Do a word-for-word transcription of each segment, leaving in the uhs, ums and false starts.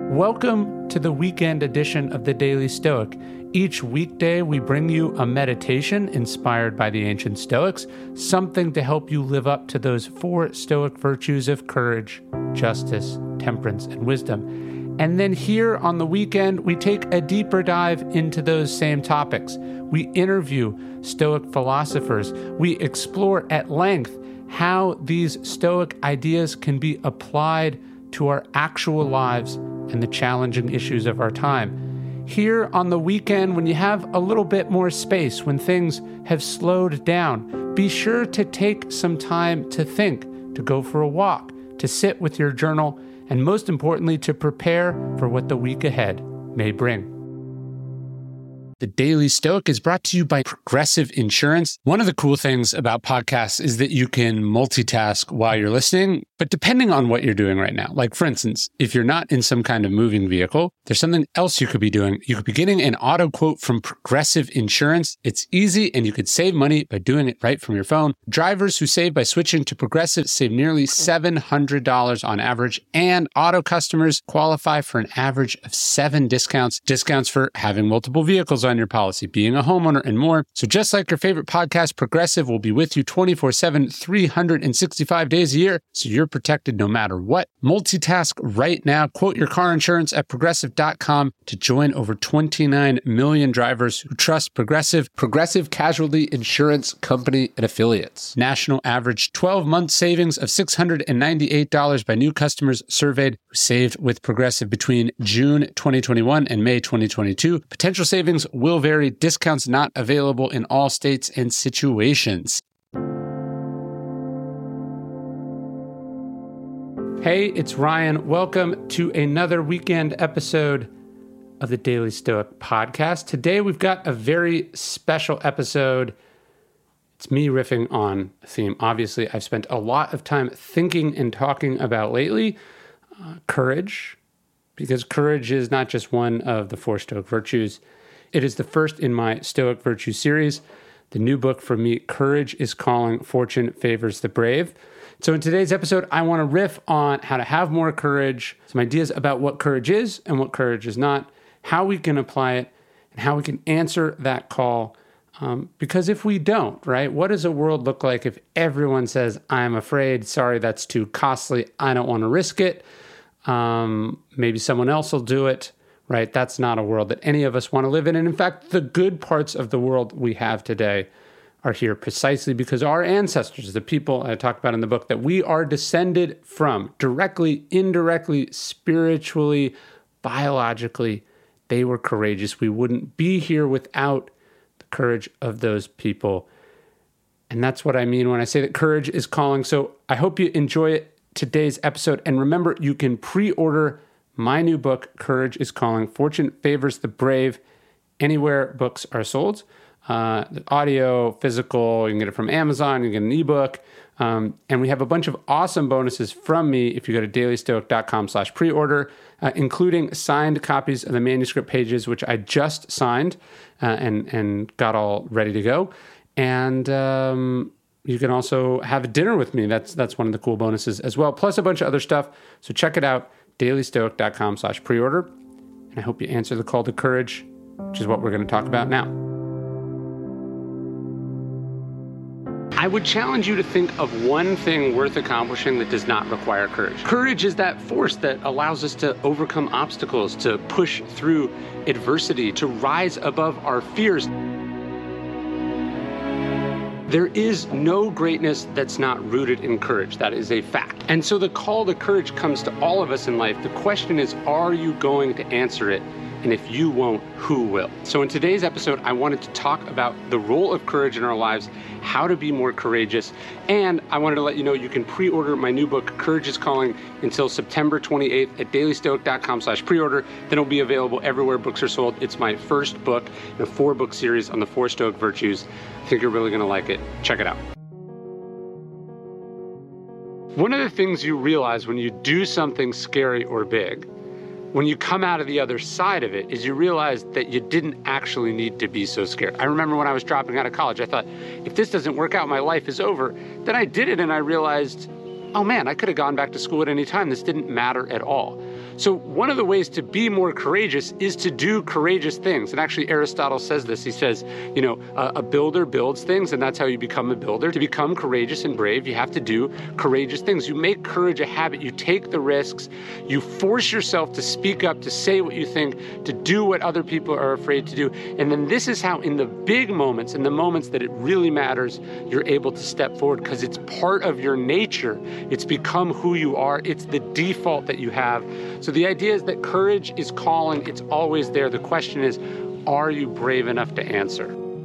Welcome to the weekend edition of the Daily Stoic. Each weekday, we bring you a meditation inspired by the ancient Stoics, something to help you live up to those four Stoic virtues of courage, justice, temperance, and wisdom. And then here on the weekend, we take a deeper dive into those same topics. We interview Stoic philosophers. We explore at length how these Stoic ideas can be applied to our actual lives and the challenging issues of our time. Here on the weekend, when you have a little bit more space, when things have slowed down, be sure to take some time to think, to go for a walk, to sit with your journal, and most importantly, to prepare for what the week ahead may bring. The Daily Stoic is brought to you by Progressive Insurance. One of the cool things about podcasts is that you can multitask while you're listening, but depending on what you're doing right now, like for instance, if you're not in some kind of moving vehicle, there's something else you could be doing. You could be getting an auto quote from Progressive Insurance. It's easy and you could save money by doing it right from your phone. Drivers who save by switching to Progressive save nearly seven hundred dollars on average, and auto customers qualify for an average of seven discounts. Discounts for having multiple vehicles on your policy, being a homeowner, and more. So just like your favorite podcast, Progressive will be with you twenty-four seven, three hundred sixty-five days a year, so you're protected no matter what. Multitask right now. Quote your car insurance at progressive dot com to join over twenty-nine million drivers who trust Progressive. Progressive Casualty Insurance Company and Affiliates. National average twelve-month savings of six hundred ninety-eight dollars by new customers surveyed who saved with Progressive between June twenty twenty-one and May twenty twenty-two. Potential savings will vary. Discounts not available in all states and situations. Hey, it's Ryan. Welcome to another weekend episode of the Daily Stoic podcast. Today we've got a very special episode. It's me riffing on a theme. Obviously, I've spent a lot of time thinking and talking about lately uh, courage, because courage is not just one of the four Stoic virtues. It is the first in my Stoic Virtue series. The new book from me, Courage is Calling, Fortune Favors the Brave. So in today's episode, I want to riff on how to have more courage, some ideas about what courage is and what courage is not, how we can apply it, and how we can answer that call. Um, because if we don't, right, what does a world look like if everyone says, I'm afraid, sorry, that's too costly, I don't want to risk it, um, maybe someone else will do it, right? That's not a world that any of us want to live in. And in fact, the good parts of the world we have today are here precisely because our ancestors, the people I talked about in the book that we are descended from, directly, indirectly, spiritually, biologically, they were courageous. We wouldn't be here without the courage of those people. And that's what I mean when I say that courage is calling. So I hope you enjoy today's episode. And remember, you can pre-order my new book, Courage is Calling, Fortune Favors the Brave, anywhere books are sold. Uh, audio, physical, you can get it from Amazon, you can get an ebook. Um, and we have a bunch of awesome bonuses from me if you go to dailystoic dot com slash pre-order, uh, including signed copies of the manuscript pages, which I just signed uh, and, and got all ready to go. And um, you can also have a dinner with me. That's, that's one of the cool bonuses as well, plus a bunch of other stuff. So check it out, dailystoic dot com slash pre-order. And I hope you answer the call to courage, which is what we're going to talk about now. I would challenge you to think of one thing worth accomplishing that does not require courage. Courage is that force that allows us to overcome obstacles, to push through adversity, to rise above our fears. There is no greatness that's not rooted in courage. That is a fact. And so the call to courage comes to all of us in life. The question is, are you going to answer it? And if you won't, who will? So in today's episode, I wanted to talk about the role of courage in our lives, how to be more courageous, and I wanted to let you know you can pre-order my new book, Courage is Calling, until September twenty-eighth at dailystoic dot com slash pre-order. Then it'll be available everywhere books are sold. It's my first book in a four-book series on the four Stoic virtues. I think you're really going to like it. Check it out. One of the things you realize when you do something scary or big, when you come out of the other side of it, is you realize that you didn't actually need to be so scared. I remember when I was dropping out of college, I thought, if this doesn't work out, my life is over. Then I did it and I realized oh man, I could have gone back to school at any time. This didn't matter at all. So one of the ways to be more courageous is to do courageous things. And actually Aristotle says this. He says, you know, a, a builder builds things, and that's how you become a builder. To become courageous and brave, you have to do courageous things. You make courage a habit. You take the risks. You force yourself to speak up, to say what you think, to do what other people are afraid to do. And then this is how in the big moments, in the moments that it really matters, you're able to step forward because it's part of your nature. It's become who you are. It's the default that you have. So the idea is that courage is calling. It's always there. The question is, are you brave enough to answer?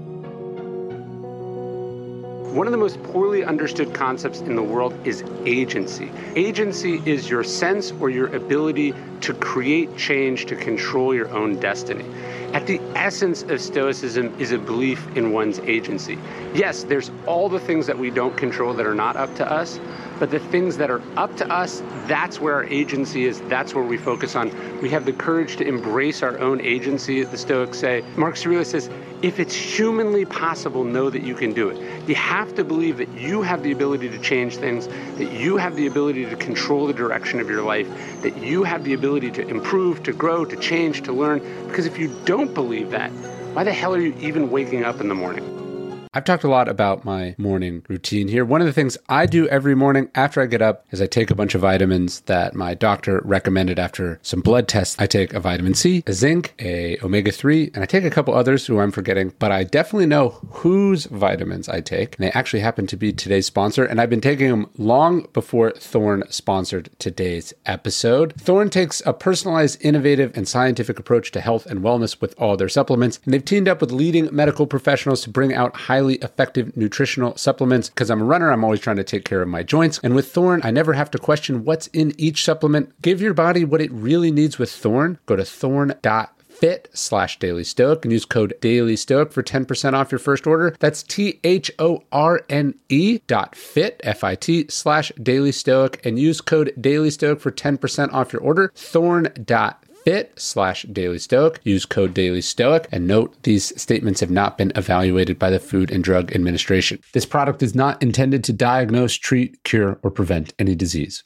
One of the most poorly understood concepts in the world is agency. Agency is your sense or your ability to create change, to control your own destiny. At the essence of Stoicism is a belief in one's agency. Yes, there's all the things that we don't control that are not up to us, but the things that are up to us, that's where our agency is. That's where we focus on. We have the courage to embrace our own agency, the Stoics say. Marcus Aurelius says, if it's humanly possible, know that you can do it. You have to believe that you have the ability to change things, that you have the ability to control the direction of your life, that you have the ability to improve, to grow, to change, to learn. Because if you don't believe that, why the hell are you even waking up in the morning? I've talked a lot about my morning routine here. One of the things I do every morning after I get up is I take a bunch of vitamins that my doctor recommended after some blood tests. I take a vitamin C, a zinc, a omega three, and I take a couple others who I'm forgetting, but I definitely know whose vitamins I take. And they actually happen to be today's sponsor, and I've been taking them long before Thorne sponsored today's episode. Thorne takes a personalized, innovative, and scientific approach to health and wellness with all their supplements, and they've teamed up with leading medical professionals to bring out highly effective nutritional supplements. Because I'm a runner, I'm always trying to take care of my joints. And with Thorne, I never have to question what's in each supplement. Give your body what it really needs with Thorne. Go to thorne dot fit slash Daily Stoic and use code Daily Stoic for ten percent off your first order. That's T H O R N E dot fit, F I T, slash Daily Stoic and use code Daily Stoic for ten percent off your order. thorne dot fit slash Daily Stoic. Use code Daily Stoic. And note, these statements have not been evaluated by the Food and Drug Administration. This product is not intended to diagnose, treat, cure, or prevent any disease.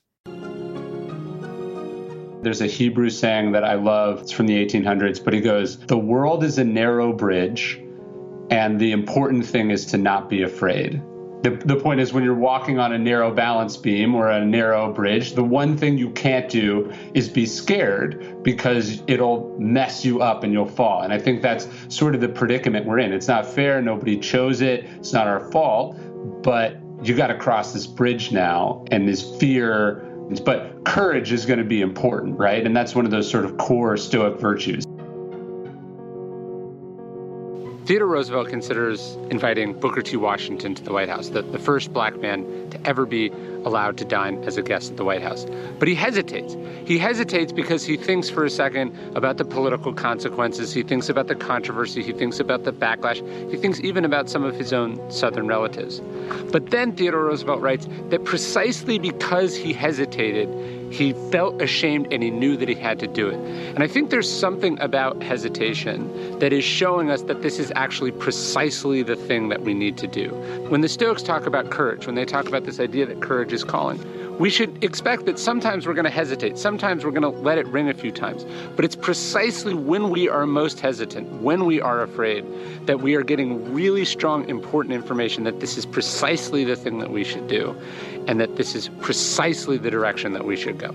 There's a Hebrew saying that I love. It's from the eighteen hundreds, but he goes, the world is a narrow bridge, and the important thing is to not be afraid. The, the point is, when you're walking on a narrow balance beam or a narrow bridge, the one thing you can't do is be scared because it'll mess you up and you'll fall. And I think that's sort of the predicament we're in. It's not fair. Nobody chose it. It's not our fault. But you got to cross this bridge now, and this fear. But courage is going to be important, right? And that's one of those sort of core Stoic virtues. Theodore Roosevelt considers inviting Booker T. Washington to the White House, the, the first black man to ever be allowed to dine as a guest at the White House. But he hesitates. He hesitates because he thinks for a second about the political consequences. He thinks about the controversy. He thinks about the backlash. He thinks even about some of his own Southern relatives. But then Theodore Roosevelt writes that precisely because he hesitated, he felt ashamed and he knew that he had to do it. And I think there's something about hesitation that is showing us that this is actually precisely the thing that we need to do. When the Stoics talk about courage, when they talk about this idea that courage is calling, we should expect that sometimes we're going to hesitate. Sometimes we're going to let it ring a few times. But it's precisely when we are most hesitant, when we are afraid, that we are getting really strong, important information that this is precisely the thing that we should do, and that this is precisely the direction that we should go.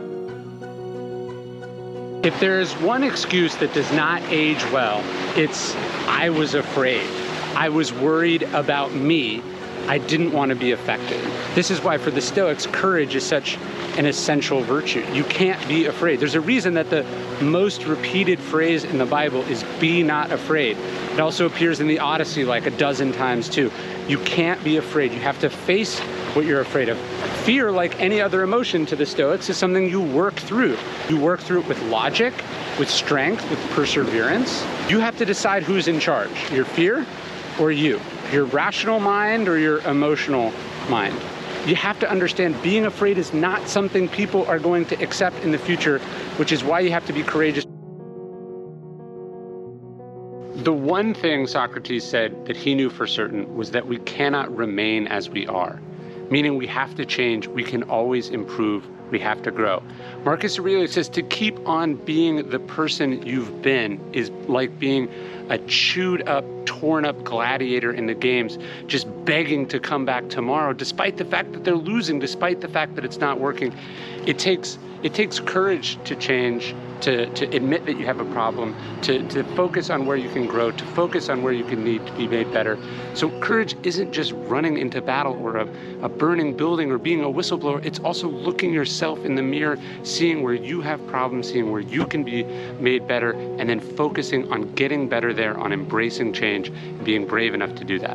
If there is one excuse that does not age well, it's I was afraid. I was worried about me. I didn't want to be affected. This is why for the Stoics, courage is such an essential virtue. You can't be afraid. There's a reason that the most repeated phrase in the Bible is be not afraid. It also appears in the Odyssey like a dozen times too. You can't be afraid. You have to face what you're afraid of. Fear, like any other emotion to the Stoics, is something you work through. You work through it with logic, with strength, with perseverance. You have to decide who's in charge, your fear or you, your rational mind or your emotional mind. You have to understand being afraid is not something people are going to accept in the future, which is why you have to be courageous. The one thing Socrates said that he knew for certain was that we cannot remain as we are. meaning we have to change. We can always improve. We have to grow. Marcus Aurelius says to keep on being the person you've been is like being a chewed up, torn up gladiator in the games, just begging to come back tomorrow, despite the fact that they're losing, despite the fact that it's not working. It takes it takes courage to change, to, to admit that you have a problem, to, to focus on where you can grow, to focus on where you can need to be made better. So courage isn't just running into battle or a, a burning building or being a whistleblower. It's also looking yourself in the mirror, seeing where you have problems, seeing where you can be made better, and then focusing on getting better there, on embracing change, and being brave enough to do that.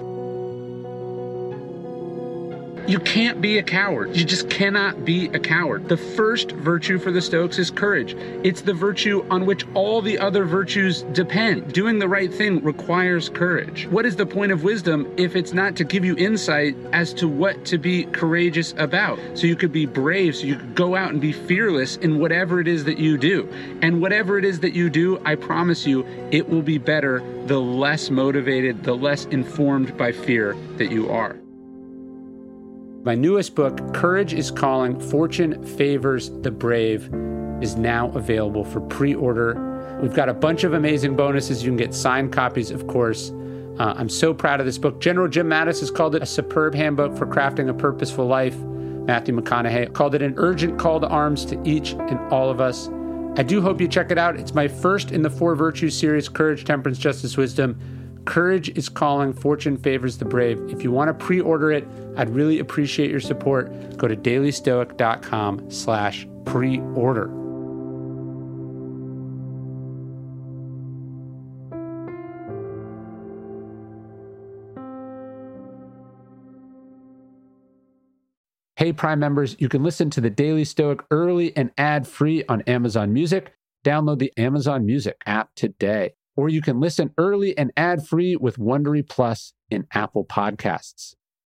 You can't be a coward. You just cannot be a coward. The first virtue for the Stoics is courage. It's the virtue on which all the other virtues depend. Doing the right thing requires courage. What is the point of wisdom if it's not to give you insight as to what to be courageous about? So you could be brave, so you could go out and be fearless in whatever it is that you do. And whatever it is that you do, I promise you, it will be better the less motivated, the less informed by fear that you are. My newest book, Courage is Calling, Fortune Favors the Brave, is now available for pre-order. We've got a bunch of amazing bonuses. You can get signed copies, of course. Uh, I'm so proud of this book. General Jim Mattis has called it a superb handbook for crafting a purposeful life. Matthew McConaughey called it an urgent call to arms to each and all of us. I do hope you check it out. It's my first in the Four Virtues series, Courage, Temperance, Justice, Wisdom. Courage is Calling, Fortune Favors the Brave. If you want to pre-order it, I'd really appreciate your support. Go to dailystoic.com slash pre-order. Hey, Prime members, you can listen to the Daily Stoic early and ad-free on Amazon Music. Download the Amazon Music app today. Or you can listen early and ad-free with Wondery Plus in Apple Podcasts.